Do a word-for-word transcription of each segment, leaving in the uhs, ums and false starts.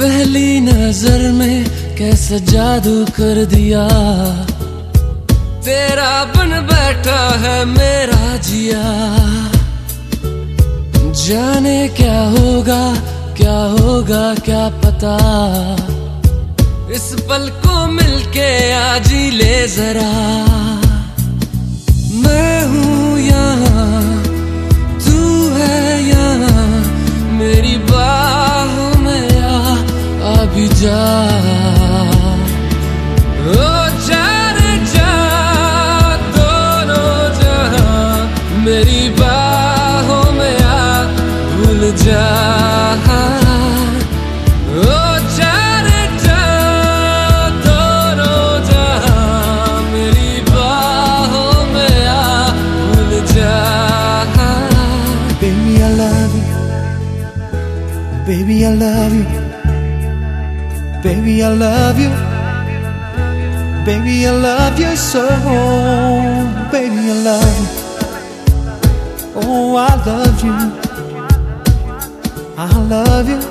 पहली नजर में कैसा जादू कर दिया, तेरा बन बैठा है मेरा जिया। जाने क्या होगा क्या होगा क्या पता, इस पल को मिलके आज ही ले जरा। मैं हूँ यहाँ तू है यहाँ, मेरी बाहों में आ अभी जा। ओ जाने जा दोनों जहाँ, मेरी बाहों में आ भूल जा। ओ जाने जा दोनों जहाँ, मेरी बाहों में आ भूल जा। Baby I love you, baby I love you, baby I love you, baby I love you so, baby I love you, oh I love you, I love you,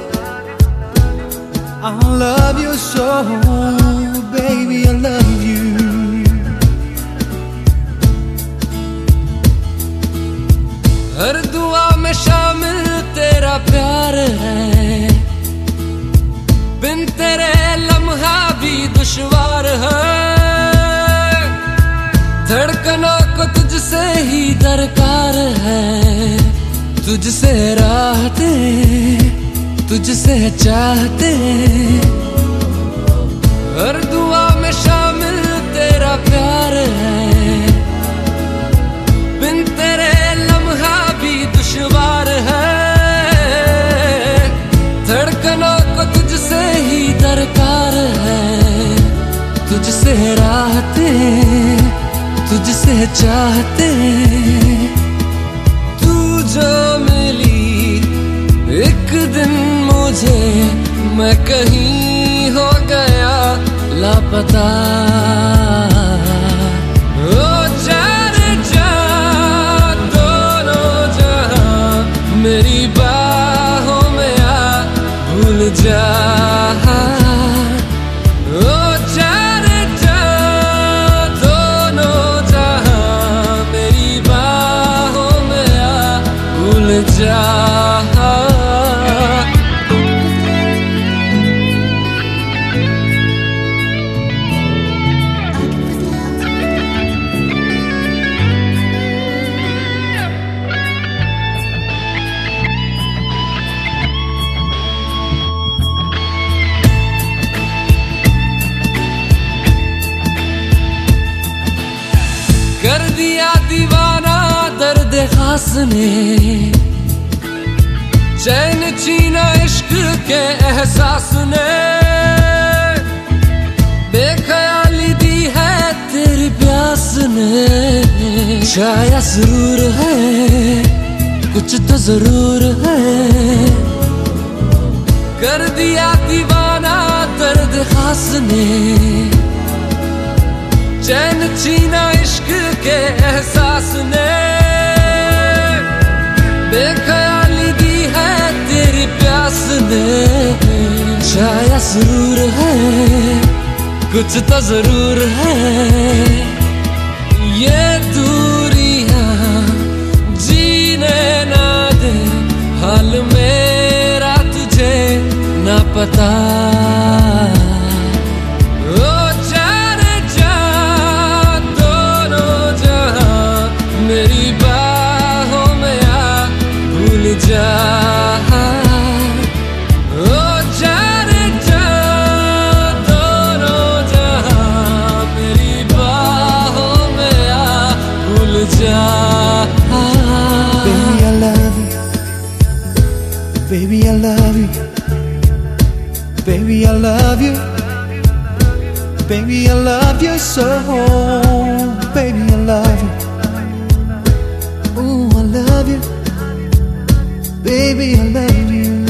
I love you so, baby I love you. हर दुआ में शामिल तेरा प्यार है, बिन तेरे लम्हा भी दुश्वार है। धड़कनों को तुझसे ही दरकार है, तुझसे राहते तुझसे चाहते। हर दुआ में शामिल तेरा प्यार है, बिन तेरे लम्हा भी दुश्वार है। धड़कनों को तुझसे ही दरकार है, तुझसे राहते तुझसे चाहते। तू जो मिली एक दिन मुझे, मैं कहीं हो गया लापता। ओ जाने जा दोनों जहाँ, मेरी बाहों में आ भूल जा। ओ जाने जा दोनों जहाँ, मेरी बाहों में आ भूल जा। कर दिया दीवाना दर्द खास ने, चैन छीना इश्क के एहसास ने। बेख्याली दी है तेरी प्यास ने, शायद जरूर है कुछ तो जरूर है। कर दिया दीवाना दर्द खास ने, चैन छीना इश्क के एहसास ने। बेख्याली दी है तेरी प्यास ने, शायद जरूर है कुछ तो जरूर है। ये दूरियां जीने ना दे, हाल मेरा तुझे ना पता। मेरी बाहों में आ भूल जा। ओ जाने जा दोनों जहाँ, मेरी बाहों में आ भूल जा। Baby I love you, baby I love you, baby I love you, baby I love you so, baby I love you. Ooh, I love you, baby, I love you.